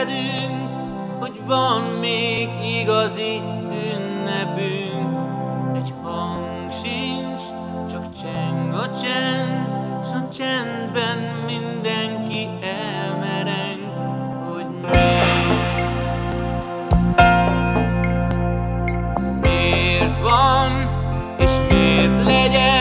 feledünk, hogy van még igazi ünnepünk. Egy hang sincs, csak cseng a csend, s a csendben mindenki elmereng, hogy miért van, és miért legyen.